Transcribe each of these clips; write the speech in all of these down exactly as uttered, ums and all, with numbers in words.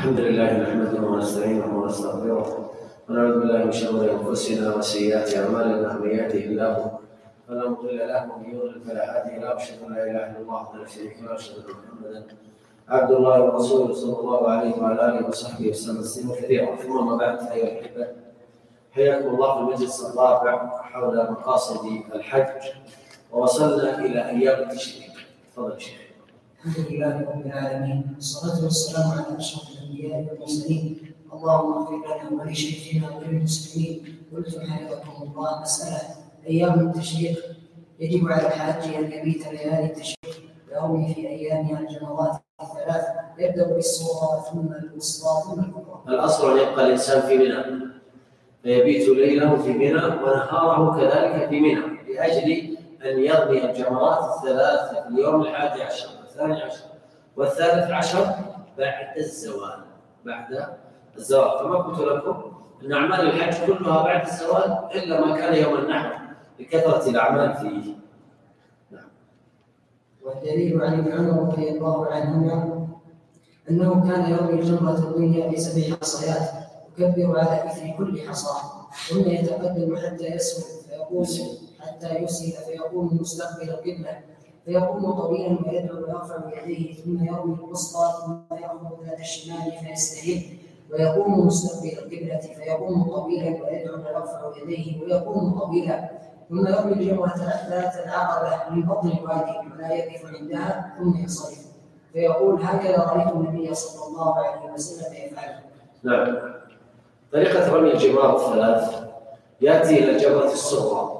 الحمد لله نحمده ونستعينه ونستغفره ونعوذ بالله من شرور انفسنا وسيئات اعمالنا، من يهده الله فلا مضل له ومن يضلل فلا هادي له، اشهد ان لا اله الا الله وحده لا شريك له، واشهد ان محمدا عبد الله ورسوله صلى الله عليه وعلى اله وصحبه وسلم تسليما كثيرا. ثم ما بعد، ايها الاحبه، حياكم الله في المجلس الرابع حول مقاصد الحج، ووصلنا الى ايام التشريق. تفضل شيخ. الحمد لله رب العالمين، والصلاة والسلام على أشرف الأنبياء والمرسلين. اللهم اغفر لنا ولشيخنا وللمسلمين. قلت حفظكم الله، مسألة أيام التشريق. يجب على الحاج أن يبيت ليالي التشريق ويرمي في أيامها الجمرات الثلاث، يبدأ بالصغرى ثم الوسطى ثم الكبرى. الأصل أن يبقى الإنسان في منى، فيبيت ليله في منى ونهاره كذلك في منى، لأجل أن يرمي الجمرات الثلاث في اليوم الحادي عشر والثاني عشر والثالث عشر بعد الزوال. بعد الزوال كما قلت لكم أن أعمال الحج كلها بعد الزوال إلا ما كان يوم النحر لكثرة الأعمال فيه. نعم. والدليل عن ابن عمر رضي الله عنهما أنه كان يرمي الجمرة الدنيا بسبع حصيات، يكبر على إثر كل حصاة، ثم يتقدم حتى يسهل فيقول حتى يسهل فيقوم مستقبل القبلة، فيقوم طويلا ويدعو ويرفع يديه، ثم يرمي الوسطى ثم يأخذ ذات الشمال فيستهل، ويقوم مستقبل القبلة فيقوم طويلا ويدعو ويرفع يديه ويقوم طويلا، ثم يرمي الجمرة ذات العقبة من بطن الوادي ولا يقف عندها، ثم يصرف فيقول هكذا رأيت النبي صلى الله عليه وسلم يفعل. نعم. طريقة رمي الجمرات الثلاث: يأتي إلى الجمرة الصغرى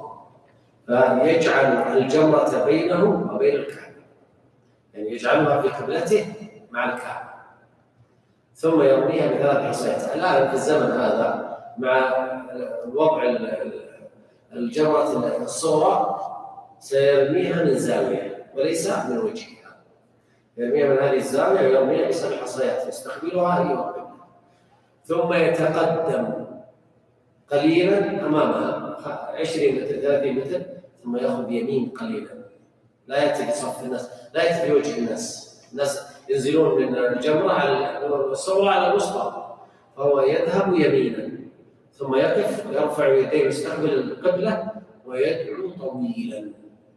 فيجعل الجمرة بينه وبين الكعبة، يعني يجعلها في قبلته مع الكعبة، ثم يرميها بثلاث حصيات. الآن في الزمن هذا مع وضع الجمرة الصغرى سيرميها من زاوية وليس من وجهها، يرميها من هذه الزاوية ويرميها بسبع حصيات يستقبلها هي وقبلها، ثم يتقدم قليلا أمامها عشرين متر ثلاثين متر، ثم يأخذ يمين قليلا، لا يأتي بصف الناس، لا يأتي بوجه الناس. الناس ينزلون من الجمرة على الصغرى على الوسطى، فهو يذهب يمينا ثم يقف ويرفع يديه ويستقبل القبلة ويدعو طويلا.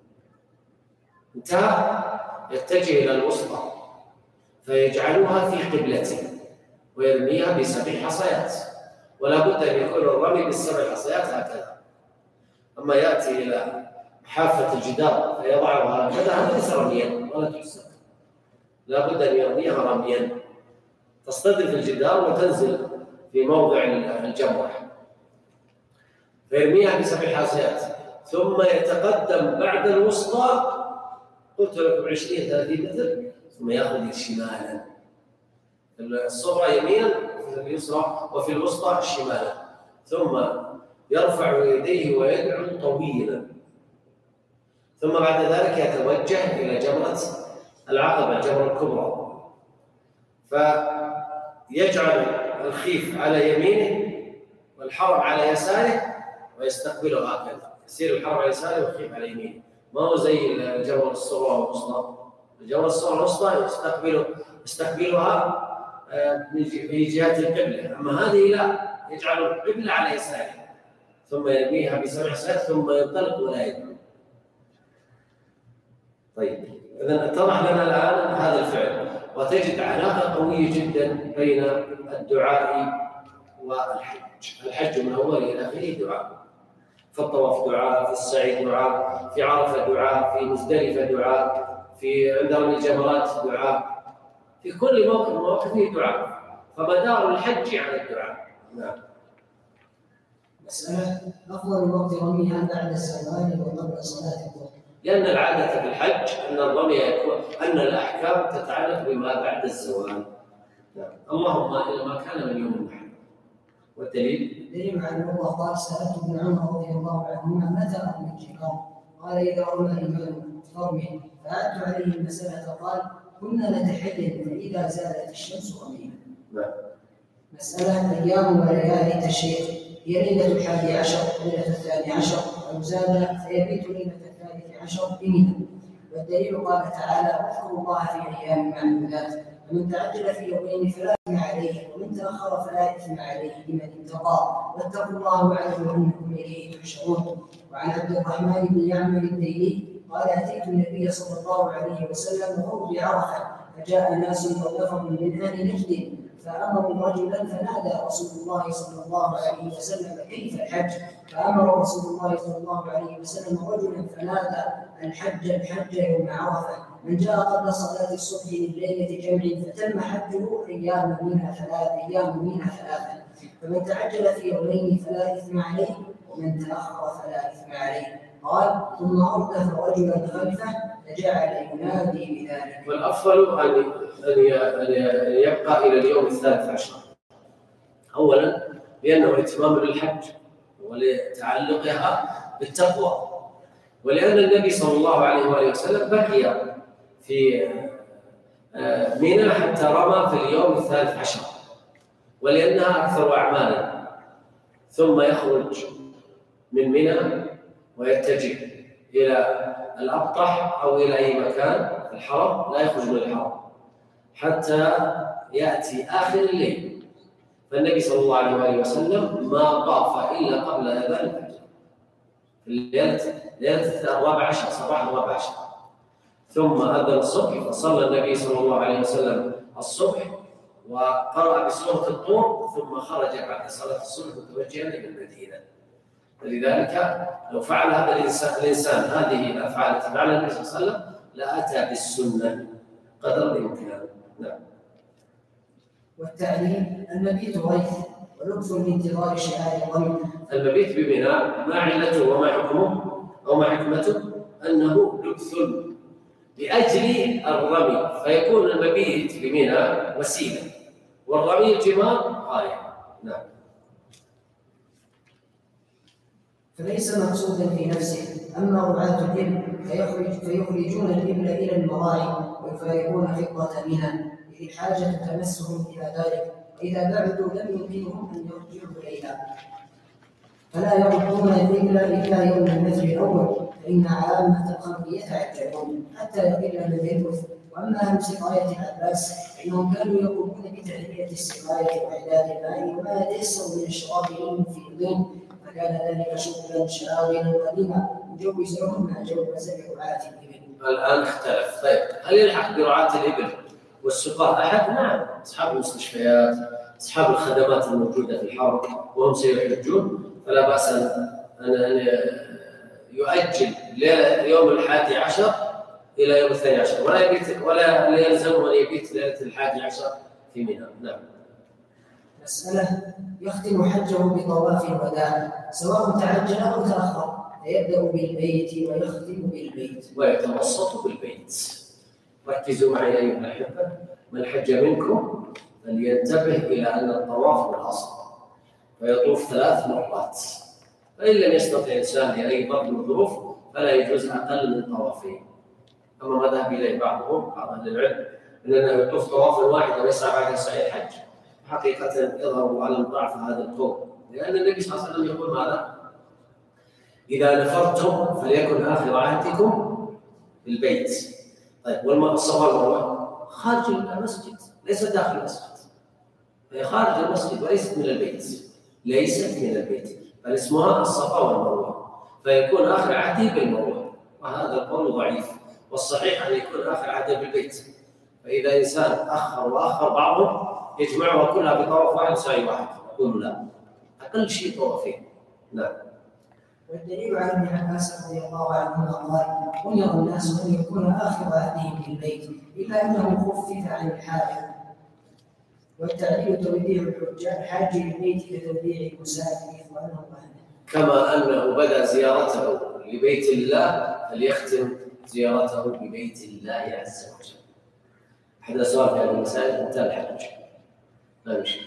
انتهى يتجه إلى الوسطى فيجعلها في قبلته ويرميها بسبع حصيات، ولا بد أن يكون الرمي بالسبع حصيات هكذا. أما يأتي إلى حافة الجدار فيضعها هكذا، هذا ليس رميا ولا تحسب، لا بد أن يرميها رميا، تصطدم الجدار وتنزل في موضع الجمرة، فيرميها بسبع حصيات، ثم يتقدم بعد الوسطى، قلت لكم عشرين ثلاثين متر، ثم يأخذ شمالا، الصغرى يمينا وفي اليسرى وفي الوسطى شمالا، ثم يرفع يديه ويدعو طويلا، ثم بعد ذلك يتوجه إلى جمرة العقبة الجمرة الكبرى، فيجعل الخيف على يمينه والحرم على يساره ويستقبله هكذا، يصير الحرم على يساره والخيف على يمينه، ما هو زي الجمرة الصغرى والوسطى. الجمرة الصغرى والوسطى يستقبله يستقبلها في جهة القبلة، أما هذه لا، يجعل القبلة على يساره ثم يرميها بسبع حصيات ثم ينطلق ولا يدعو. طيب، إذن اتضح لنا الآن هذا الفعل، وتجد علاقة قوية جدا بين الدعاء والحج. الحج من أوله إلى آخره دعاء، في الطواف دعاء، في السعي دعاء، في عرفة دعاء، في مزدلفة دعاء، في عند رمي الجمرات دعاء، في كل موقف من مواقفه دعاء، فمدار الحج على الدعاء. نعم. مسألة أفضل وقت رميها بعد الزوال وقبل صلاة الظهر، لأن العادة في الحج أن الرمي يكون أن الأحكام تتعلق بما بعد الزوال، اللهم إلا ما كان من يوم النحر. والدليل؟ الدليل عن الله قال سألت ابن عمر رضي الله عنهما متى رمي الجمار؟ قال إذا رمى الإمام فرمي، فأعدت عليه المسألة قال كنا نتحلل فإذا زالت الشمس رمينا. نعم. مسألة أيام وليالي التشريق. هي ليلة الحادي عشر وليلة الثاني عشر، أو زاد فيبيت ليلة الثالث عشر بمنى. والدليل قال تعالى اذكروا الله في أيام معدودات، فمن تعجل في يومين فلا إثم عليه، ومن تأخر فلا إثم عليه لمن اتقى، واتقوا الله واعلموا أنكم إليه تحشرون. وعن عبد الرحمن بن يعمر الديلي قال: أتيت النبي صلى الله عليه وسلم وهو بعرفة، فجاء ناس أو نفر من أهل نجد فأمروا رجلا فنادى رسول الله صلى الله عليه وسلم: كيف الحج؟ فأمر رسول الله صلى الله عليه وسلم رجلا فنادى: الحج الحج يوم عرفة، من جاء قبل صلاة الصبح من ليلة جمع فتم حجه أيام منها ثلاث أيام منها ثلاثة، فمن تعجل في يومين فلا إثم عليه، ومن تأخر فلا إثم عليه. قال: ثم أردف رجلا خلفه فجعل ينادي بذلك. والأفضل أن يبقى إلى اليوم الثالث عشر، أولا لأنه اتمام للحج ولتعلقها بالتقوى، ولأن النبي صلى الله عليه وآله وسلم بقي في منى حتى رمى في اليوم الثالث عشر، ولأنها أكثر أعمالا، ثم يخرج من منى ويتجه إلى الأبطح أو إلى أي مكان في الحرم، لا يخرج من الحرم حتى يأتي آخر الليل. فالنبي صلى الله عليه وآله وسلم ما طاف إلا قبل أذان الفجر في الليلة ليلة الرابع عشر، صباح الرابع عشر، ثم أذن الصبح فصلى النبي صلى الله عليه وسلم الصبح وقرأ بسورة الطور، ثم خرج بعد صلاة الصبح متوجها إلى المدينة. فلذلك لو فعل هذا الإنسان, الإنسان هذه الأفعال التي فعلها النبي صلى الله عليه وسلم لأتى بالسنة قدر الإمكان. نعم. والتعليم: المبيت غيث ولبس لانتظار شعار الرمي. المبيت بمنى ما علته وما حكمه أو ما حكمته؟ أنه لبس لأجل الرمي، فيكون المبيت بمنى وسيلة، والرمي الجمار غاية. نعم. فليس مقصودا في نفسه. أما رعاة الإبل فيخرج فيخرجون الإبل إلى المراعي ويفارقون خطة منى، إذ الحاجة تمسهم إلى ذلك، وإذا بعدوا لم يمكنهم أن يرجعوا إليها، فلا يردون الإبل إلا يوم النفر الأول، فإن عامة الخلق يتعجلون حتى يقل من يلبث. وأما أهم سقاية العباس فإنهم كانوا يقومون بتهيئة السقاية وإعداد الماء وما يتيسر من الشراب للمفيدين، فكان ذلك شغلا شاغلا قديما يجوز لهم ما جوز برعاة الإبل. الآن اختلف. طيب، هل يلحق برعاة الإبل والسقاة أحد؟ نعم، أصحاب المستشفيات، أصحاب الخدمات الموجودة في الحرم وهم سيحجون، فلا بأس أن يؤجل يوم الحادي عشر إلى يوم الثاني عشر، ولا يبيت ولا يلزم أن يبيت ليلة الحادي عشر في منى. نعم. مسألة: يختم حجه بطواف الوداع سواء تعجل أو تأخر، فيبدأ بالبيت ويختم بالبيت ويتوسط بالبيت. ركزوا معي أيها الأحبة، من حج منكم فلينتبه إلى أن الطواف هو الأصل، فيطوف ثلاث مرات، فإن لم يستطع إنسان لأي ظرف من الظروف فلا يجوز أقل من طوافين. أما ما ذهب إليه بعضهم بعض أهل العلم أن أنه يطوف طوافا واحدا ويسعى بعد سعي الحج، حقيقة يظهر على ضعف هذا القول، لأن النبي صلى الله عليه وسلم يقول ماذا؟ إذا نفرتم فليكن آخر عهدكم بالبيت. طيب، والصفا والمروة خارج المسجد ليس داخل المسجد، هي خارج المسجد وليست من البيت، ليست من البيت، بل اسمها الصفا والمروة، فيكون آخر عهده بالمروة، وهذا القول ضعيف، والصحيح أن يكون آخر عهده بالبيت. فإذا إنسان أخر وأخر بعضهم يجمعها كلها بطواف واحد سعي واحد، يقول لا، أقل شيء طوافين. نعم. والدليل على ابن عباس رضي الله عنهما قال: أمر الناس أن يكون آخر عهدهم بالبيت إلا أنه خفف عن الحاج. والتعليل توديع الحاج للبيت كتوديع المسافر إخوانه وأهله. كما أنه بدأ زيارته لبيت الله فليختم زيارته ببيت الله عز وجل. أحد سؤال في هذه المسائل انتهى الحج. لا يمشي.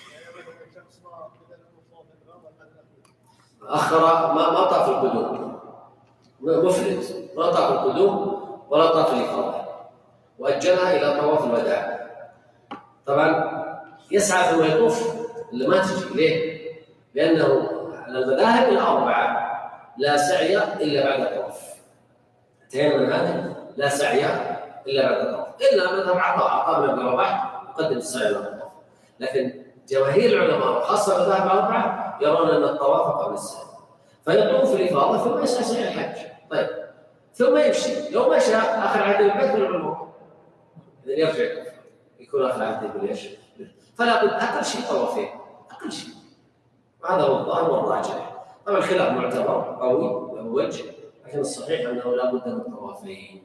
أخر ما ما طاف القدوم، مفرد ما طاف القدوم ولا طاف الإفاضة، وأجلها إلى طواف الوداع. طبعا يسعى ثم يطوف اللي ما تجي ليه؟ لأنه على المذاهب الأربعة لا سعي إلا بعد الطواف. انتهينا من هذا، لا سعي إلا بعد الطواف، إلا مذهب عطاء عطاء بن أبي رباح يقدم السعي على الطواف، لكن جماهير العلماء وخاصة المذاهب الأربعة يرون أن الطواف قبل السعي، فيطوف الإفاضة ثم يسعى سعي الحج. طيب ثم يمشي، لو مشى آخر عهد بالبيت ولا بالموقف؟ إذا يرجع يكون آخر عهد بالإيش؟ فلا بد أقل شيء طوافين، أقل شيء. هذا هو الظاهر والراجح. طبعا الخلاف معتبر قوي له وجه، لكن الصحيح أنه لا بد من طوافين.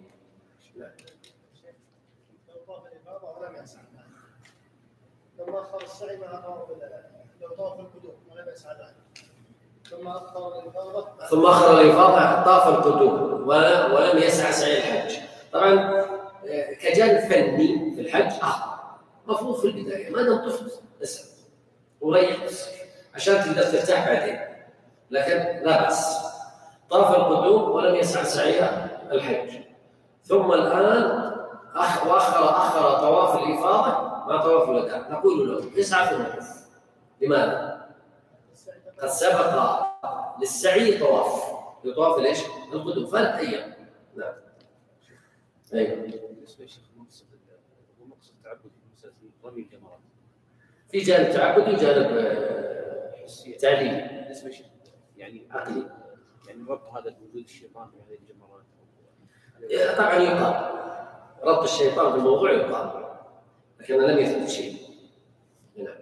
لو طاف الإفاضة ولم يسعى، لو أخر السعي مع طواف لو طاف القدوم ولم يسعى ذلك، ثم أخر الإفاضة ثم أخر الإفاضة طاف القدوم ولم يسعى سعي الحج. طبعا كجانب فني في الحج أخطأ، مفروض في البداية ما دام طفت اسعى وريح نفسك عشان تقدر ترتاح بعدين، لكن لا بأس. طاف القدوم ولم يسعى سعي الحج، ثم الآن أخ وأخر أخر طواف الإفاضة مع طواف الوداع، نقول له اسعى ثم طف. لماذا؟ قد سبق للسعي طواف، يطواف ليش؟ القدوم ثلاث أيام. نعم. أيوه. بالنسبة يا شيخ مقصد ومقصد تعبد مسألة رمي الجمرات. في جانب تعبدي وجانب تعليمي. بالنسبة يا شيخ يعني عقلي. يعني ربط هذا وجود الشيطان في هذه الجمرات. طبعا يقال ربط الشيطان في الموضوع يقال، لكن لم يثبت شيء. نعم.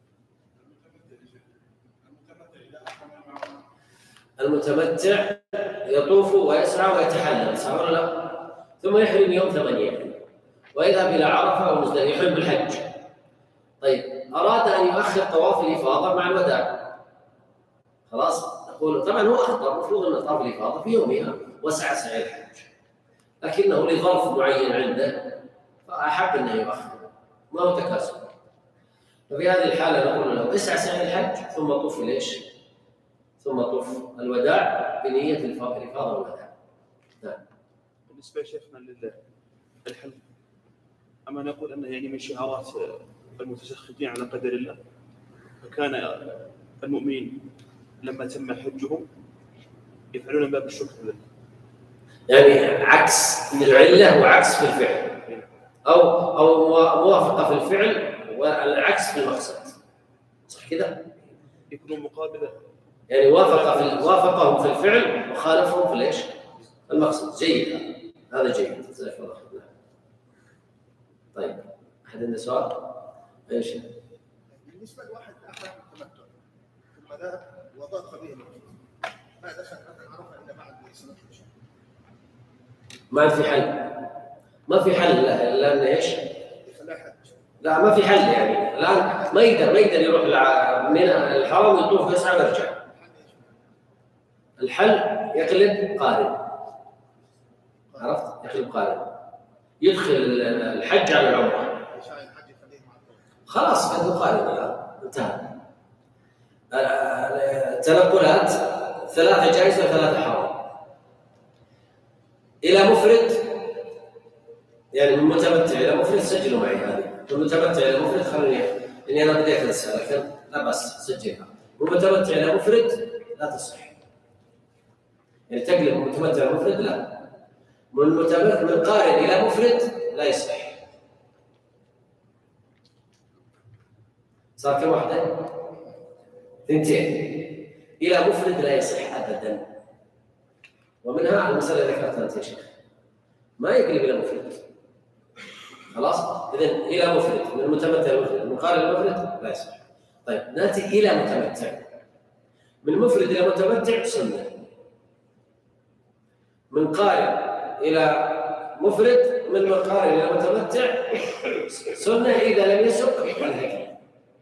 المتمتع يطوف ويسعى ويتحلل، صح ولا لا؟ ثم يحرم يوم ثمانية ويذهب إلى عرفة أو مزدلفة، يحرم بالحج. طيب أراد أن يؤخر طواف الإفاضة مع الوداع، خلاص نقول طبعا هو أخطأ، المفروض أن طواف الإفاضة في يومها وسعى سعي الحج، لكنه لظرف معين عنده فأحب أنه يؤخر، ما هو تكاسل. ففي هذه الحالة نقول له اسعى سعي الحج ثم طوف ليش؟ ثم طوف الوداع بنية الإفاضة والوداع. نعم. بالنسبة يا شيخنا للحل، أما نقول أنه يعني من شعارات المتسخطين على قدر الله، فكان المؤمنين لما تم حجهم يفعلون باب الشكر لله. يعني عكس من العلة وعكس في الفعل، أو أو موافقة في الفعل والعكس في المقصد، صح كذا؟ يكونون مقابلة، يعني وافق في وافقهم في الفعل وخالفهم في ليش؟ المقصد. جيد، هذا جيد. جزاك الله خير. طيب أحد عنده سؤال؟ أي شيء؟ بالنسبة لواحد أحرم التمتع ثم ذهب وضاق به ما دخل مثلا عرفة إلا بعد سنة الحج. ما في حل، ما في حل لأن إيش؟ يخليها حج. لا ما في حل، يعني الآن ما يقدر ما يقدر يروح من الحرم يطوف يسعى ويرجع. الحل يقلب قارن، عرفت؟ يقلب قارن، يدخل الحج على العمرة، خلاص قد قارن الآن انتهى. تنقلات ثلاثة جائزة وثلاثة حرام. إلى مفرد، يعني من متمتع إلى مفرد، سجلوا معي هذه. من متمتع إلى مفرد خلوني، إني أنا بديت أنسى لكن لا بأس سجلها. من متمتع إلى مفرد لا تصح، يعني تقلب من متمتع إلى مفرد لا. من متمتع من قارن إلى مفرد لا يصح. صار كم واحدة؟ اثنتين. إلى مفرد لا يصح أبدا، ومنها المسألة اللي ذكرتها أنت يا شيخ، ما يقلب إلى مفرد. خلاص؟ إذن إلى مفرد، من متمتع إلى مفرد، من قارن إلى مفرد لا يصح. طيب نأتي إلى متمتع. من مفرد إلى متمتع سنة. من قارن إلى مفرد، من قارن إلى متمتع سنة إذا لم يسق الهدي.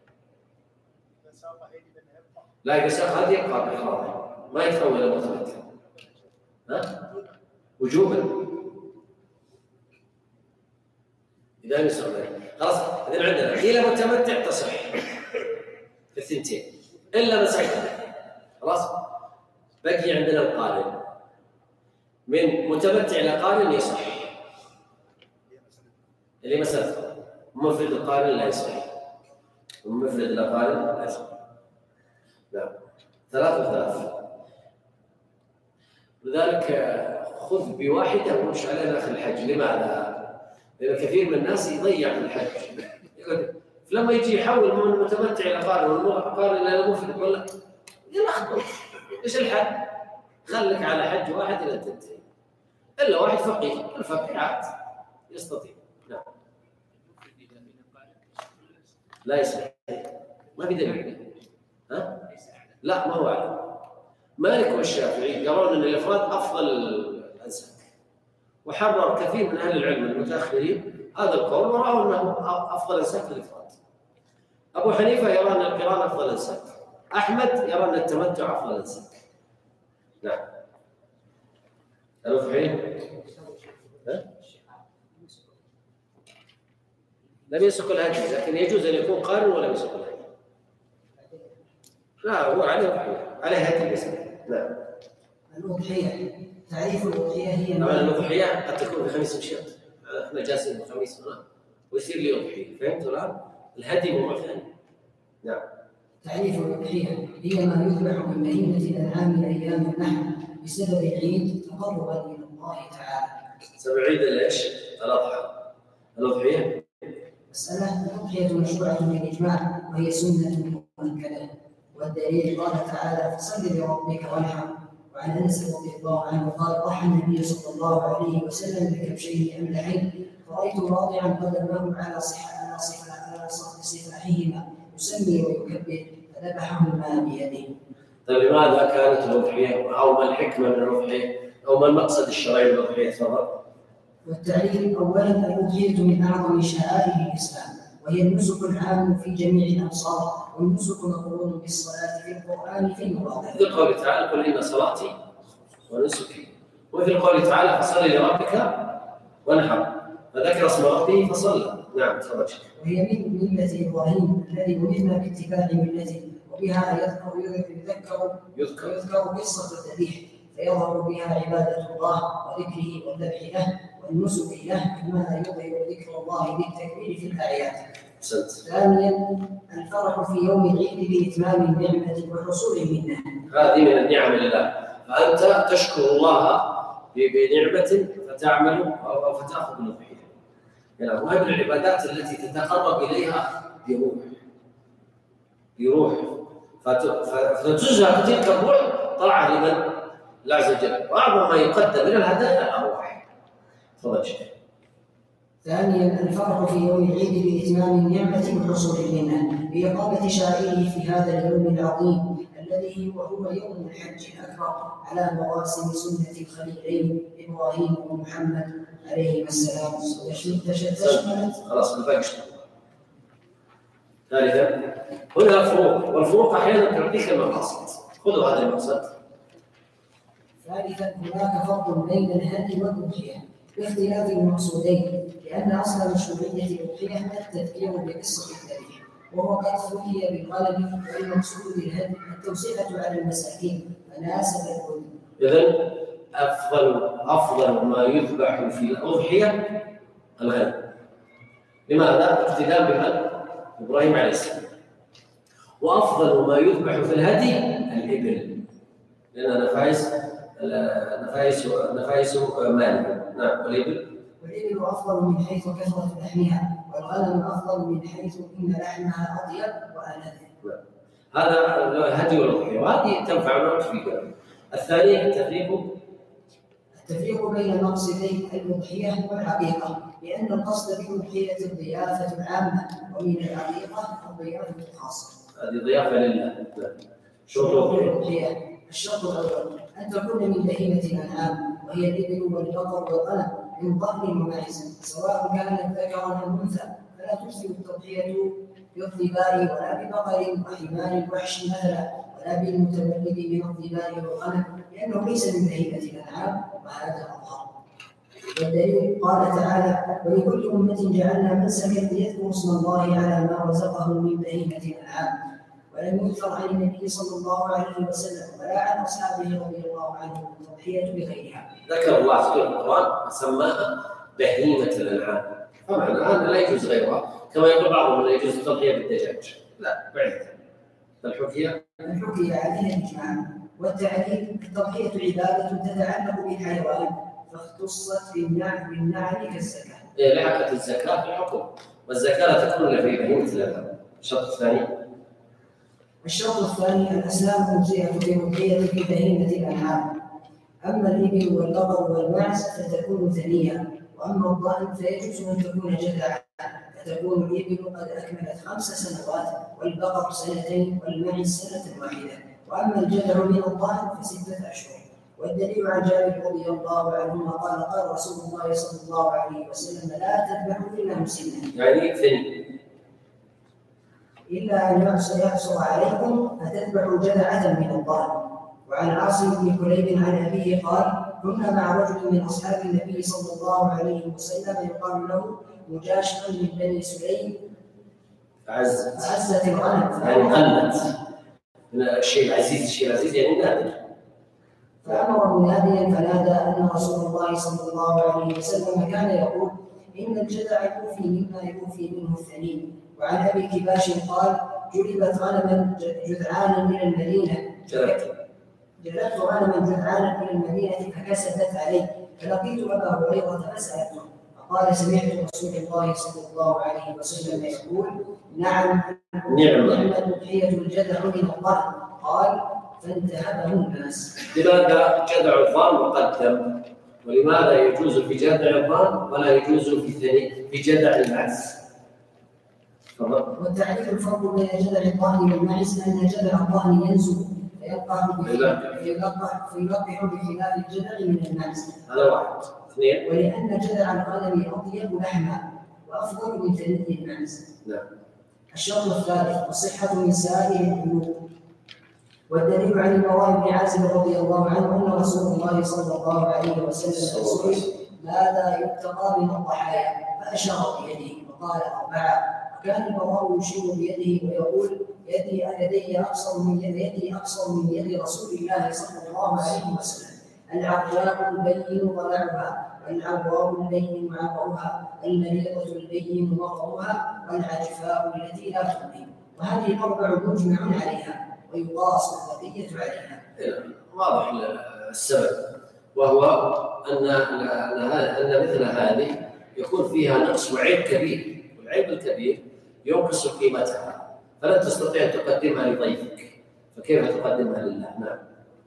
لا إذا ساق هذه يبقى بإحرامه، ما يتحول إلى متمتع. ها؟ وجوبا. إذا يسق ذلك خلاص. إذن عندنا إلى متمتع تصح في الثنتين إلا مسألة. خلاص. بقي عندنا القارن. من متمتع إلى قارن يصح، اللي مسألة مفرد القارن لا يصح، ومفرد إلى قارن لا يصح. نعم. ثلاث وثلاث. لذلك خذ بواحدة ومش علينا آخر الحج. لماذا؟ لأن كثير من الناس يضيع في الحج، لما يجي يحول من المتمتع إلى قارن والقارن إلى المفرد ولا يلخبط. إيش الحد؟ خليك على حج واحد إلى تنتهي، إلا واحد فقيه، الفقيه عاد يستطيع. نعم. لا يصح، ما في دليل. ها؟ لا ما هو علم. مالك والشافعي يرون أن الإفراد أفضل الأنساك، وحرر كثير من أهل العلم المتأخرين هذا القول ورأوا أنه أفضل الأنساك الإفراد. أبو حنيفة يرى أن القران أفضل الأنساك، أحمد يرى أن التمتع أفضل الأنساك. نعم. الأضحية لم يسق الهدي، لكن يجوز أن يكون قارن ولم يسق الهدي. لا هو عليه أضحية، عليه هدي بس. نعم. الأضحية، تعريف الأضحية هي طبعا الأضحية قد تكون بخميس مشيط، احنا جالسين بخميس هنا ويصير لي أضحية، فهمتوا الآن؟ الهدي موضوع ثاني. نعم. تعريف الأضحية هي ما يذبح من بهيمة الأنعام أيام النحر بسبب العيد تقربا إلى الله تعالى. سبب العيد ليش؟ الأضحى. الأضحية مسألة الأضحية مشروعة بالإجماع وهي سنة مؤكدة، والدليل قال تعالى: فصل لربك وانحر. وعن أنس رضي الله عنه قال: ضحى النبي صلى الله عليه وسلم بكبشين أملحين فرأيت راضعا قدمه على صحة على صفة على صفاحهما يسمي ويكبر فذبحهما بيده. طيب لماذا كانت الأضحية أو ما الحكمة من الأضحية أو ما المقصد الشرعي من الأضحية؟ تفضل. والتعريف: أولا الأضحية من أعظم شعائر الإسلام، وهي النسك العام في جميع الأمصار، والنسك مقرون بالصلاة في القرآن في المواضع. مثل قوله تعالى: قل إن صلاتي ونسكي. ومثل قوله تعالى: فصل لربك وانحر، فذكر اسم ربه فصلى. نعم تفضل. وهي من ملة إبراهيم الذي أمرنا باتباع ملته، وبها يذكر يذكر يذكر يذكر قصة الذبيح، فيظهر بها عبادة الله وذكره والذبح له والنسك له، كما يظهر ذكر الله بالتكبير في الآيات. أحسنت. ثانيا الفرح في يوم العيد بإتمام النعمة وحصول المنة. هذه من النعم لله، فأنت تشكر الله بنعمة فتعمل أو فتأخذ الأضحية. يعني وهي من العبادات التي تتقرب إليها بروح بروح فتجزى تلك الروح طاعة لمن؟ الله عز وجل. وأعظم ما يقدم من الهدايا الأرواح. تفضل شيخ. ثانيا الفرح في يوم العيد بإتمام النعمة وحصول المنة بإقامة شعائره في هذا اليوم العظيم الذي وهو يوم الحج الأكبر على مواسم سنة الخليلين إبراهيم ومحمد عليهما السلام. تشملت خلاص الباقي. ثالثا هنا فروق، والفروق أحيانا تعطيك المقاصد. خذوا هذا المقصد. ثالثا هناك فرق بين الهدي والأضحية باختلاف المقصودين، لأن أصل مشروعية الأضحية التذكير بقصة الذبيح، وهو قد ثني بالغلب، والمقصود بالهدي التوسعة على المساكين فناسب الكل. إذن أفضل أفضل ما يذبح في الأضحية الغنم. لماذا؟ اقتداء بمن؟ إبراهيم عليه السلام. وأفضل ما يذبح في الهدي الإبل، لأن نفايس نفايس نفايس مالها. نعم. والإبل والإبل أفضل من حيث كثرة لحمها، والغنم أفضل من حيث إن لحمها أطيب وألذ. هذا الهدي والأضحية، وهذه تنفع الوقت فيها. الثاني التفريق التفريق بين مقصدي الأضحية والعقيقة، لأن القصد بالأضحية الضيافة العامة، ومن العقيقة الضيافة الخاصة. هذه ضيافة لله. شروط الأضحية: الشرط الأول أن تكون من بهيمة الأنعام، وهي الإبل والبقر والغنم، من ضأن ومعز، سواء كانت ذكرا أو أنثى، فلا تجزئ التضحية بالظباء ولا ببقر وحمار الوحش مثلا، ولا بالمتولد من الظباء والغنم، لأنه ليس من بهيمة الأنعام، وهذا أظهر. والدليل قال تعالى: ولكل أمة جعلنا منسكا ليذكروا اسم الله على ما رزقهم من بهيمة الأنعام. ولم يذكر عن النبي صلى الله عليه وسلم ولا عن أصحابه رضي الله عنهم التضحية بغيرها. ذكر الله في القرآن وسماها بهيمة الأنعام، طبعا الآن لا يجوز غيرها، كما يقول بعضهم لا يجوز التضحية بالدجاج. لا بعيد. الحكية الحكية عليها الإجماع. والتعليل: التضحية عبادة تتعلق بالحيوان، فاختصت بالنعم بالنعم كالزكاة. إيه لحقت الزكاة في الحكم، والزكاة لا تكون إلا في بهيمة الأنعام. الشرط الثاني الشرط الثاني الأسنان مجزئة في أضحية في بهيمة الأنعام. أما الإبل والبقر والمعز فتكون ثنية، وأما الضأن فيجوز أن تكون جذعا، فتكون الإبل قد أكملت خمس سنوات، والبقر سنتين، والمعز سنة واحدة. وأما الجذع من الضأن فستة أشهر. والدليل عن جابر رضي الله عنهما قال قال رسول الله صلى الله عليه وسلم لا تذبحوا إلا مسنا، يعني ثني، إلا أن يحصر عليكم فتذبحوا جذعة من الضأن. وعن عاصم بن كليب عن أبيه قال كنا مع رجل من أصحاب النبي صلى الله عليه وسلم يقال له مجاشع من بني سليم فعزت فعزت الغنم يعني قلت الشيء العزيز، الشيء العزيز يعني نادر. فأمر مناديا فنادى أن رسول الله صلى الله عليه وسلم كان يقول إن الجذع يوفي مما يوفي منه الثني. وعن أبي كباش قال جلبت غنما جذعانا من المدينة جلبت غنما جذعانا من المدينة فكسدت عليه، فلقيت أبا هريرة فسألته فقال سمعت رسول الله صلى الله عليه وسلم يقول نعم نعم أضحية الجذع من الضأن. قال فانتهبه الناس. لماذا جذع الضأن مقدم؟ ولماذا يجوز في جذع الضأن ولا يجوز في ثني في جذع المعز؟ والتعريف الفرق بين جذع الضأن والمعز أن جذع الضأن ينزل فيلقح فيلقح بخلاف الجذع من المعز. هذا واحد. اثنين ولأن جذع الغنم أطيب لحما وأفضل من ثني المعز. نعم. الشرط الثالث الصحة من سائر القلوب. والدليل عن البراء بن عازب رضي الله عنه أن رسول الله صلى الله عليه وسلم سئل ماذا يتقى من الضحايا فأشار بيده وقال أربعة. وكان البراء يشير بيده ويقول يدي يدي أقصر من يد يدي أقصر من يد رسول الله صلى الله عليه وسلم. العرجاء البين ضلعها، والعراء البين عرضها، المريضة البين مطرها، والعجفاء التي لا تؤمن. وهذه الأربع مجمع عليها ويقاس البقية عليها. واضح السبب، وهو أن أن مثل هذه يكون فيها نقص وعيب كبير، والعيب الكبير ينقص قيمتها، فلن تستطيع أن تقدمها لضيفك، فكيف تقدمها لله؟ نعم.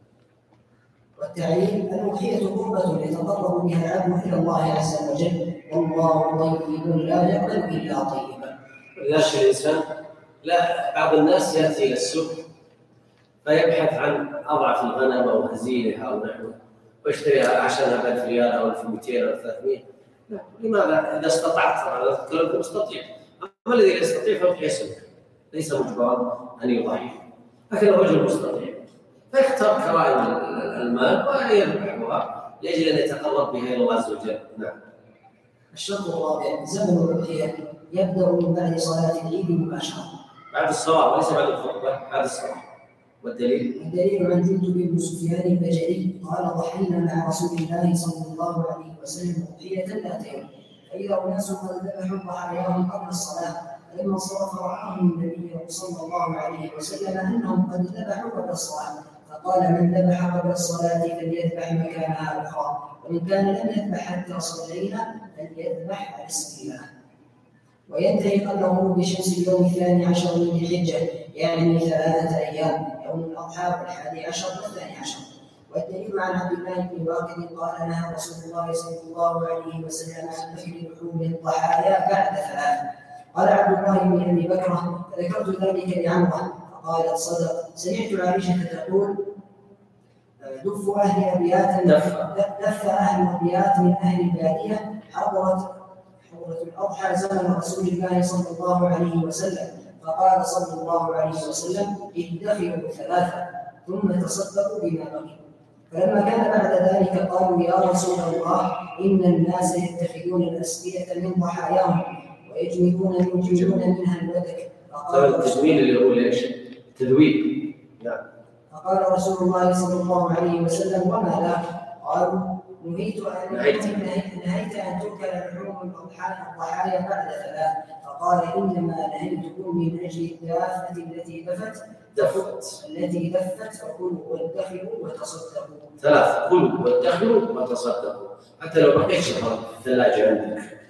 والتعليم الأضحية قربة يتقرب بها العبد إلى الله عز وجل، والله طيب لا يقبل إلا طيبا. لذلك الإنسان لا بعض الناس يأتي إلى السوق فيبحث عن أضعف الغنم أو هزيلها أو نحوه ويشتريها عشانها بألف ريال أو ألف ومئتين أو ثلاثمئة. لماذا؟ إذا استطعت هذا الكلام مستطيع، أما الذي لا يستطيع فهو يسلك، ليس مجبرا أن يضحي، لكن الرجل مستطيع فيختار كرائم المال ويربحها لأجل أن يتقرب بها إلى الله عز وجل. نعم. الشرط الرابع زمن الأضحية يبدأ من بعد صلاة العيد مباشرة، بعد الصلاة وليس بعد الخطبة، بعد الصلاة. والدليل؟ الدليل عن جندب بن سفيان البجلي قال ضحينا مع رسول الله صلى الله عليه وسلم أضحية ذات يوم، فإذا أناس قد ذبحوا ضحاياهم قبل الصلاة، فلما انصرف رآهم النبي صلى الله عليه وسلم أنهم قد ذبحوا قبل الصلاة، فقال من ذبح قبل الصلاة فليذبح مكانها أخرى، ومن كان لم يذبح حتى صلينا فليذبح على اسم الله. وينتهي قبل غروب شمس اليوم الثاني عشر من ذي الحجة، يعني ثلاثة أيام، يوم الأضحى والحادي عشر والثاني عشر. والدليل عن عبد الله بن واقد قال نهى رسول الله صلى الله عليه وسلم عن ذبح لحوم الضحايا بعد ثلاث. قال عبد الله بن أبي بكر فذكرت ذلك لعمرة فقالت صدق. سمعت عائشة تقول دف أهل أبيات دف أهل أبيات من أهل البادية حضرت حضرت الأضحى زمن رسول الله صلى الله عليه وسلم، فقال صلى الله عليه وسلم ادخروا ثلاثة ثم تصدقوا بما بقي. فلما كان بعد ذلك قالوا يا رسول الله إن الناس يتخذون الأسقية من ضحاياهم ويجمدون يجمدون منها الودك. فقال التجميل اللي هو ليش؟ تذويب. نعم. فقال رسول الله صلى الله عليه وسلم وما لا؟ قالوا نهيت أن نهيت أن تؤكل لحوم الضحايا بعد ثلاث. فقال إنما نهيتكم من أجل الدافة التي دفت دفت التي دفت فكلوا وادخروا وتصدقوا. ثلاث كلوا وادخروا وتصدقوا، حتى لو بقيت شهر في الثلاجة عندك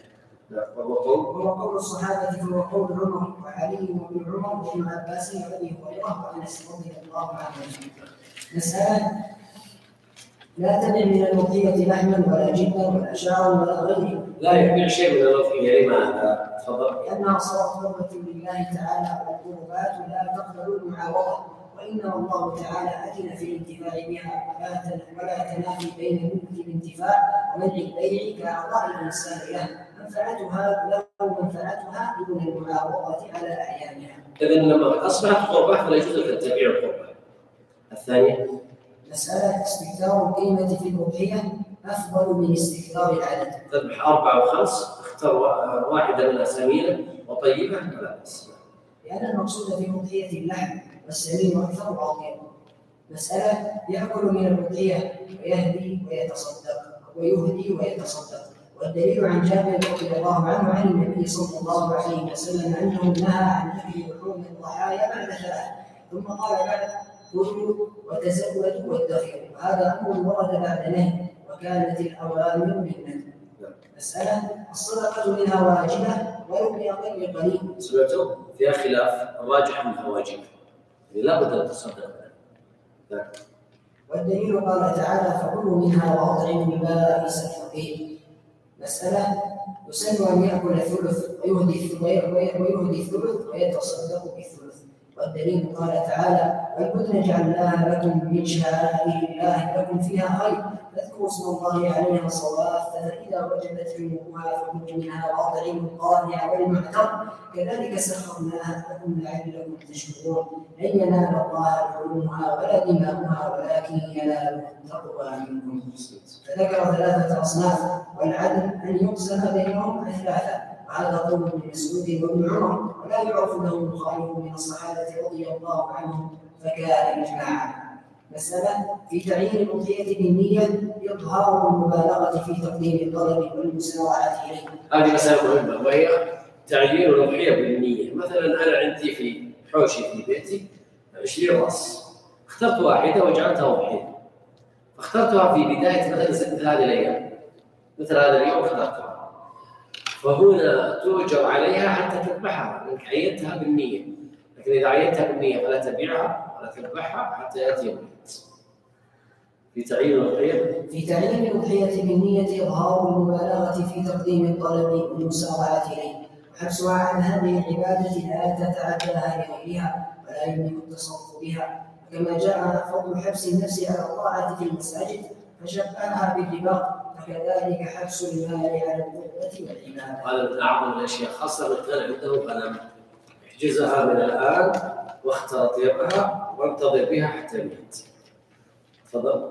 وهو قول وهو قول الصحابة فهو قول عمر وعلي وابن عمر وابن عباس وأبي هريرة وأنس رضي الله عنهم. مسألة: لا تبع من الأضحية لحما ولا جبنا ولا شعرا ولا غيره. لا يبيع شيء من الأضحية. لماذا؟ تفضل. لأنها صارت قربة لله تعالى والقربات لا تقبل المعاوضة، وإنما الله تعالى أذن في الانتفاع بها ولا تنافي بين ملك الانتفاع ومنع البيع كأعضاء الإنسان له، منفعتها له منفعتها دون المعاوضة على أعيانها. إذن لما أصبحت قربة فلا يجوز لك أن تبيع القربة. الثانية: مسألة: استكثار القيمة في الأضحية أفضل من استكثار العدد. تذبح أربعة وخمس، اختر واحدة منها سمينة وطيبة ولا بأس. لأن المقصود في الأضحية اللحم والسمين أكثر وأطيب. مسألة: يأكل من الأضحية ويهدي ويتصدق ويهدي ويتصدق. والدليل عن جابر رضي الله عنه عن النبي صلى الله عليه وسلم أنه نهى عن أكل لحوم الضحايا بعد ثلاث، ثم قال بعد: كلوا وتزودوا وادخروا. وهذا أمر ورد بعد نهي، وكانت الأوامر بالنهي. مسألة: الصدقة منها واجبة ولو بأقل قليل. سمعتوا؟ فيها خلاف، الراجح منها واجبة، يعني لا بد أن تصدق. والدليل قال تعالى: فكلوا منها وأطعموا البائس الفقير. مسألة: يسن أن يأكل الثلث ويهدي الثلث ويتصدق بالثلث. والدليل قال تعالى: والبدن جعلناها لكم من شعائر الله لكم فيها خير فاذكروا اسم الله عليها صواف، فإذا وجبت جنوبها فكلوا منها وأطعموا القانع والمعتر كذلك سخرناها لكم لعلكم تشكرون. لن ينال الله لحومها ولا دماؤها ولكن يناله التقوى منكم. فذكر ثلاثة أصناف، والعدل أن يقسم بينهم ثلاثة، وهذا قول ابن مسعود وابن عمر، ولا يعرف له مخالف من الصحابة رضي الله عنهم فكان إجماعا. مسألة: في تعيين الأضحية بالنية إظهار المبالغة في تقديم الطلب والمسارعة إليه. هذه مسألة مهمة، وهي تعيين الأضحية بالنية. مثلا أنا عندي في حوشي في بيتي عشرين رأس، اخترت واحدة وجعلتها أضحية، فاخترتها في بداية مثل مثل هذه الأيام، مثل هذا اليوم اخترتها، فهنا توجب عليها حتى تذبحها لأنك عينتها بالنية. لكن إذا عينتها بالنية فلا تبيعها ولا تذبحها حتى يأتي يوم العيد. في تعيين الأضحية في تعيين الأضحية بالنية إظهار المبالغة في تقديم الطلب والمسارعة إليه، وحبسها عن هذه العبادة لا تتعداها لغيرها ولا يملك التصرف بها، كما جاء فضل حبس النفس على الطاعة في المساجد فشبهها بالربا، فكذلك حبس المال على القربة والعبادة. هذا من أعظم الأشياء، خاصة من كان عنده غنم، احجزها من الآن واختار طيبها وانتظر بها حتى الموت. تفضل.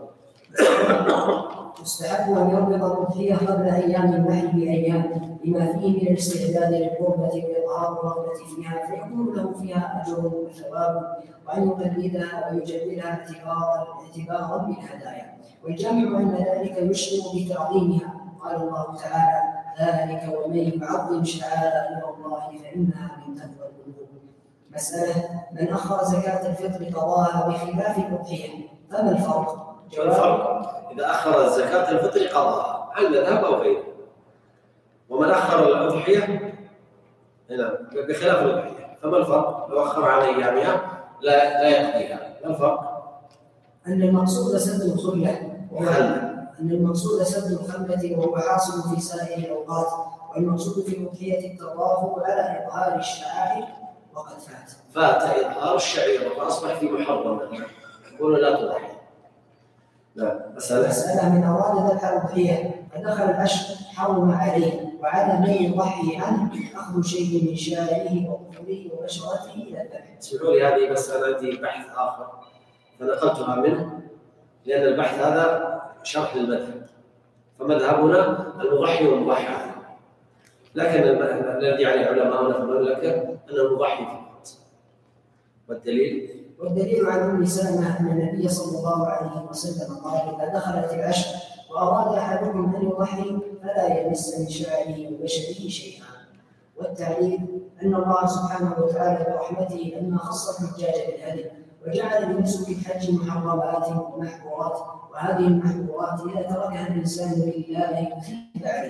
يستحب أن يربط الأضحية قبل أيام النحر بأيام لما فيه من الاستعداد للقربة وإظهار الرغبة فيها، فيكون له فيها أجر وثواب، وأن يقلدها ويجددها اعتبارا اعتبارا بالهدايا. والجامع أن ذلك يشعر بتعظيمها، قال الله تعالى: ذلك ومن يعظم شعائر الله فإنها من تقوى القلوب. مسألة: من أخر زكاة الفطر قضاها بخلاف الأضحية، فما الفرق؟ الفرق إذا أخر الزكاة الفطر قضاها عن ذهب أو غيره، ومن أخر الأضحية هنا بخلاف الأضحية، فما الفرق؟ لو أخر عن أيامها لا لا يقضيها. ما الفرق؟ أن المقصود سد الخلة، أن المقصود سد الخلة وهو حاصل في سائر الأوقات، والمقصود في الأضحية التطاف على إظهار الشعائر وقد فات. فات إظهار الشعير فأصبح في محرم، يقول لا تضحي. لا. مسألة مسألة: من أراد ذبح الأضحية فدخل العشر حرم عليه، وعلى من يضحي عنه أخذ شيء من شعره وظفره وبشرته إلى الذبح. اسمحوا لي، هذه مسألة عندي بحث آخر فنقلتها منه، لأن البحث هذا شرح للمذهب، فمذهبنا المضحي والمضحى عنه، لكن الذي عليه علماؤنا في المملكة أن المضحي فقط. والدليل والدليل عن ام سلمة ان النبي صلى الله عليه وسلم قال: اذا دخلت العشر واراد احدكم ان يضحي فلا يمس من شعره وبشره شيئا. والتعليل ان الله سبحانه وتعالى برحمته لما خص الحجاج بالهدي وجعل لنسك الحج محرمات ومحظورات، وهذه المحظورات اذا تركها الانسان لله كتب عليها،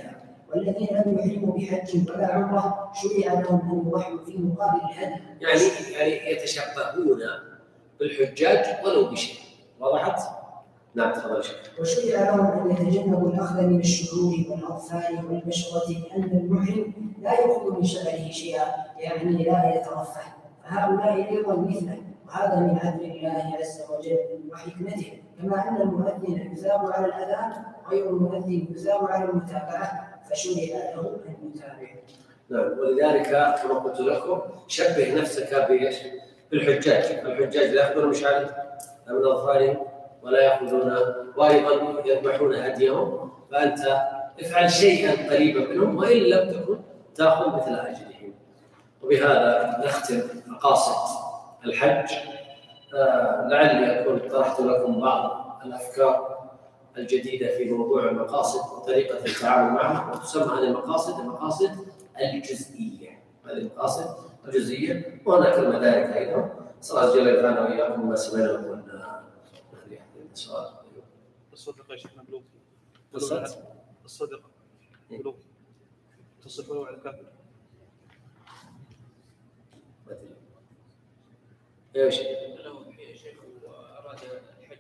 والذين لم يحرموا بحج ولا عمرة شرع لهم أن يضحوا في مقابل الهدي. يعني يعني يتشبهون بالحجاج ولو بشيء. وضحت؟ نعم تفضل شيخ. وشرع لهم أن يتجنبوا الأخذ من الشعور والأظفار والبشرة لأن المحرم لا يأخذ من شعره شيئا، يعني لا يترفه، فهؤلاء أيضا مثله، وهذا من عدل الله عز وجل وحكمته، كما أن المؤذن يثاب على الأذان غير المؤذن يثاب على المتابعة، فشرع له أن يتابع. نعم، ولذلك كما قلت لكم شبه نفسك بايش؟ بالحجاج. الحجاج لا يأخذون مشعر من أظفارهم ولا يأخذون، وأيضا يذبحون هديهم، فأنت افعل شيئا قريبا منهم وإن لم تكن تأخذ مثل أجرهم. وبهذا نختم مقاصد الحج. آه لعلي أكون طرحت لكم بعض الأفكار الجديدة في موضوع المقاصد وطريقة التعامل معها، وتسمى هذه المقاصد المقاصد الجزئية. هذه المقاصد الجزئية، وهناك المدارك أيضا. صلى الله جل وعلا وإياكم ما سمعنا وقلنا. السؤال الصدقة يا شيخنا بلوغ. الصدقة الصدقة بلوغ تصف ولو على كافر. ايش؟ لو شيخ أراد الحج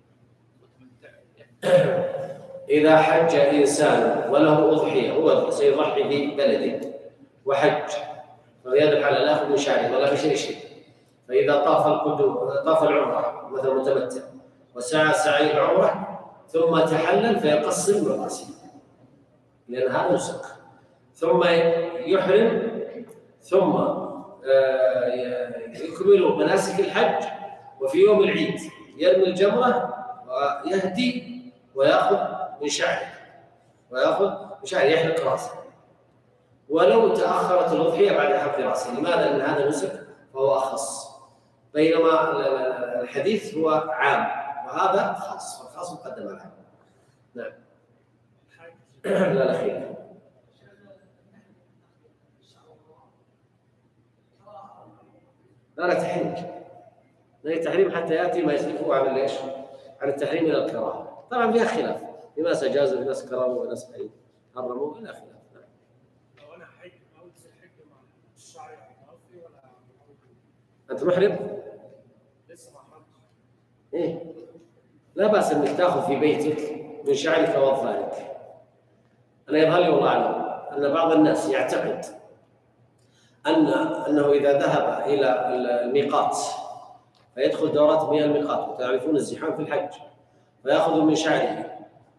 إذا حج إنسان وله أضحية، هو سيضحي في بلده وحج، فيذبح على لا يأخذ من شعره ولا بشيء شيء. فإذا طاف القدوم طاف العمرة مثل متمتع وسعى سعي العمرة ثم تحلل فيقصر من رأسه، لأن هذا نسك، ثم يحرم، ثم يكمل مناسك الحج، وفي يوم العيد يرمي الجمرة ويهدي ويأخذ من شعره ويأخذ من شعره يحلق رأسه. ولو تأخرت الأضحية بعد حلق رأسه، لماذا؟ لأن هذا نسك فهو أخص، بينما الحديث هو عام وهذا خاص، والخاص مقدم على العام. نعم. لا لا خير. لا لا تحريم، لا تحريم حتى يأتي ما يسلفه عن ليش؟ عن التحريم إلى الكراهة. طبعا فيها خلاف، في ناس أجازوا، في ناس كرهوا، في ناس حرموا، إلى خلاف. لو أنا حج أو الحج مع الشعر يعني ولا أنت محرم؟ لسه ما حرمتش. إيه؟ لا بأس أنك تأخذ في بيتك من شعرك وأظفارك. أنا يظهر لي والله أعلم أن بعض الناس يعتقد أن أنه إذا ذهب إلى الميقات فيدخل دورات مياه الميقات، وتعرفون الزحام في الحج، فيأخذ من شعره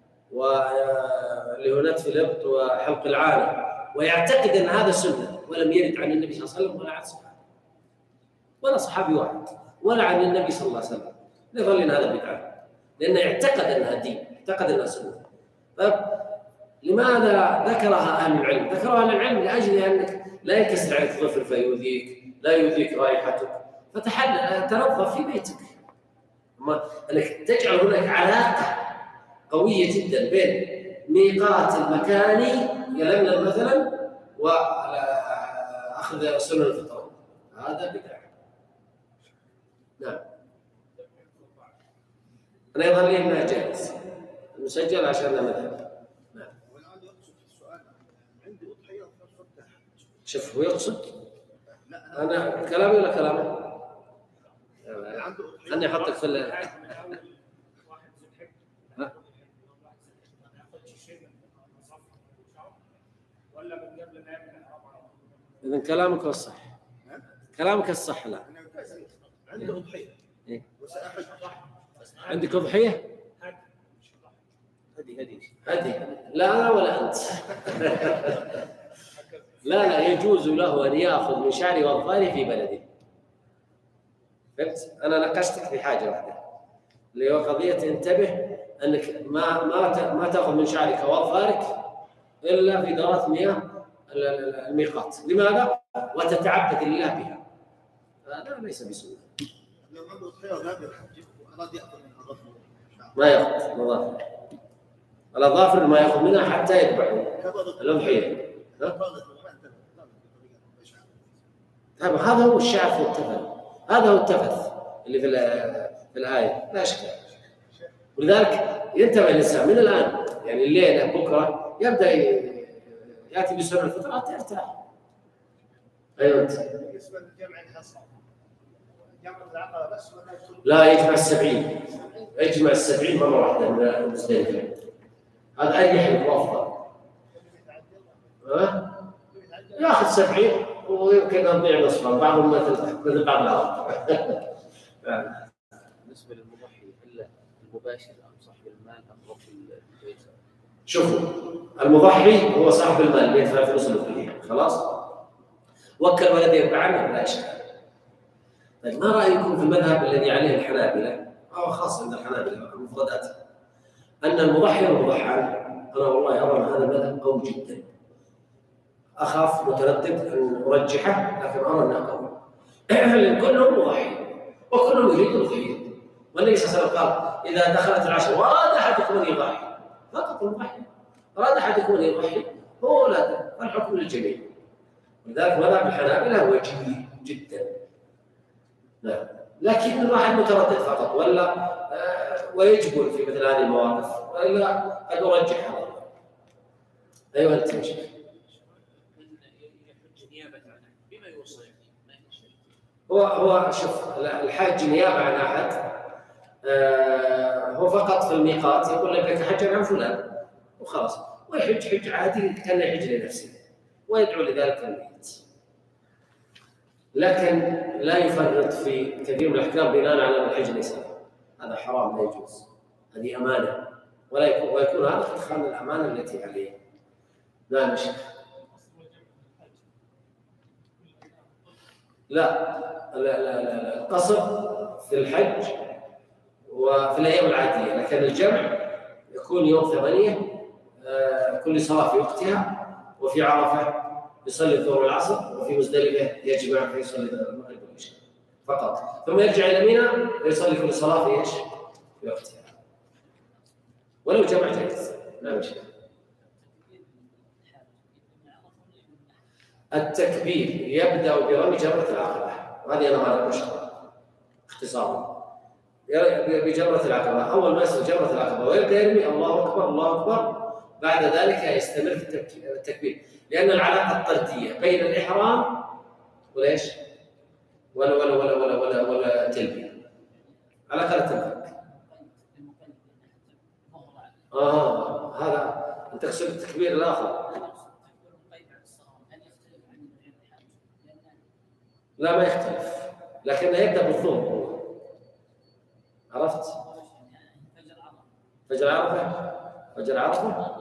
ولهنات في الإبط وحلق العانة، ويعتقد أن هذا سنة، ولم يرد عن النبي صلى الله عليه وسلم ولا عن صحابه ولا صحابي واحد ولا عن النبي صلى الله عليه وسلم. يظهر لنا هذا بدعة، لأنه يعتقد أنها دين، يعتقد أنها سنة. لماذا ذكرها أهل العلم؟ ذكرها أهل العلم لأجل أنك لا ينكسر عليك ظفر فيؤذيك، لا يؤذيك رائحتك، فتحل تنظف في بيتك. أما أنك تجعل هناك علاقة قوية جدا بين ميقات المكاني يلملم مثلا وأخذ سنن الفطر، هذا بدعة. نعم. أنا يظهر لي أنها جائز المسجل عشان مذهب. شوف هو يقصد، أنا كلامي ولا كلامه؟ أنا أحطك في ال إذن كلامك هو الصح، كلامك الصح. لا عنده أضحية إيه؟ وسأحج. عندك أضحية؟ هدي هدي هدي لا أنا ولا أنت. لا لا يجوز له أن يأخذ من شعره وأظفاره في بلده. فهمت؟ أنا ناقشتك في حاجة واحدة اللي هو قضية انتبه أنك ما ما ما تأخذ من شعرك وأظفارك إلا في دورات مياه الميقات. لماذا؟ وتتعبد لله بها. هذا ليس بسنة. لو عنده أضحية وذهب الحج وأراد يأخذ من أظافره ما يأخذ من أظافر الأظافر ما يأخذ منها حتى يذبحوا الأضحية. هذا هو الشعف والتفل، هذا هو التفث اللي في في الآية، لا أشكال. ولذلك ينتبه الإنسان من الآن، يعني الليلة بكرة يبدأ ياتي بسنه الفطره ترتاح. ايوه انت. بالنسبه للجمع الحصى جمع العقبه بس ولا كل؟ لا يجمع السبعين، يجمع السبعين مره واحده من المزدلفه، هذا اريح وافضل. ها؟ ياخذ سبعين ويمكن نضيع نصفا، بعضهم مثل مثل بعض الارض. بالنسبه للمضحي الا المباشر ام صاحب المال ام وكيل البيت؟ شوفوا المضحي هو صاحب المال اللي يدفع فلوس الأضحية، خلاص؟ وكل ولده يربع عنه لا إشكال. طيب ما رأيكم في المذهب الذي عليه الحنابلة أو خاصة عند الحنابلة المفردات أن المضحي والمضحى عنه؟ أنا والله أرى أن هذا المذهب قوي جدا. أخاف متردد أن أرجحه لكن أرى أنه قوي. كلهم مضحي وكلهم يريد الأضحية. والنبي صلى الله عليه وسلم قال إذا دخلت العشر وأراد أحدكم أن يضحي فقط المضحي، أراد أحدكم أن يضحي هو ولاده فالحكم للجميع. ولذلك مذهب الحنابلة وجيه جدا. نعم. لكن الواحد متردد فقط ولا آه ويجبر في مثل هذه المواقف وإلا قد أرجح هذا. أيها أنت يا شيخ. بما يوصل هو هو شوف الحاج نيابة عن أحد آه هو فقط في الميقات يقول لك حجا عن فلان وخلاص، ويحج حج عادي كان يحج لنفسه ويدعو لذلك الميت. لكن لا يفرط في كثير من الأحكام بناء على الحج ليس هذا حرام لا يجوز، هذه أمانة ولا يكون ويكون هذا خان الأمانة التي عليه. لا مش لا لا لا لا القصر في الحج وفي الأيام العادية، لكن الجمع يكون يوم ثمانية آه كل صلاة في وقتها، وفي عرفة يصلي الظهر والعصر، وفي مزدلفة يجمع فيصلي المغرب والعشاء فقط، ثم يرجع إلى منى ويصلي كل صلاة في ايش؟ في وقتها. ولو جمع جائز لا مشكلة. التكبير يبدأ برمي جمرة العقبة، وهذه أنا ما أشرح اختصارا. بجمرة العقبة أول ما يصل جمرة العقبة ويبدأ يرمي الله أكبر الله أكبر، بعد ذلك يستمر في التكبير، لأن العلاقة الطردية بين الإحرام وليش؟ ولا ولا ولا ولا ولا ولا تلبية، علاقة لا تنفك. آه هذا أنت تقصد التكبير الآخر. لا ما يختلف، لكنه يبدأ بالظهر. عرفت؟ فجر عرفة فجر عرفة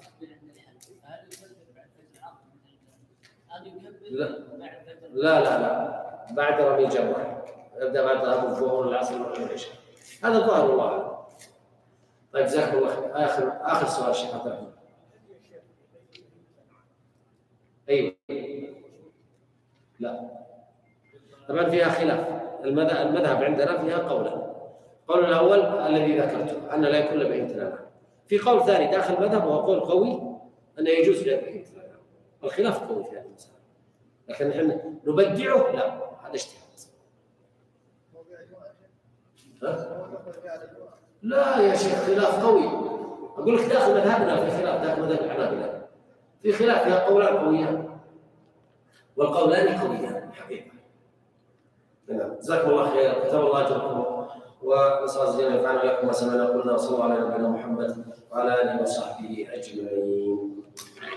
لا لا لا لا بعد رمي جمرة يبدأ بعد أبو الظهر العصر المغرب والعشاء، هذا ظاهر الله أعلم. طيب جزاكم الله خير. آخر آخر سؤال شيخ عبد الرحمن. أيوه لا طبعا فيها خلاف. المذهب عندنا فيها قولا. القول الأول الذي ذكرته أن لا يكون إلا بهيمة الأنعام. في قول ثاني داخل المذهب وهو قول قوي أنه يجوز غير بهيمة الأنعام. الخلاف قوي في هذه المسألة، لكن نحن نبدعه لا هذا اجتهاد. لا يا شيخ خلاف قوي. أقول لك داخل مذهبنا في خلاف، داخل مذهب الحنابلة في خلاف، فيها قولان قويان والقولان قويان حقيقة. نعم جزاكم الله خير، كتب الله أجركم، ونسأل الله جل وعلا لكم ما سمعنا وقلنا، وصلى الله على نبينا محمد وعلى آله وصحبه أجمعين.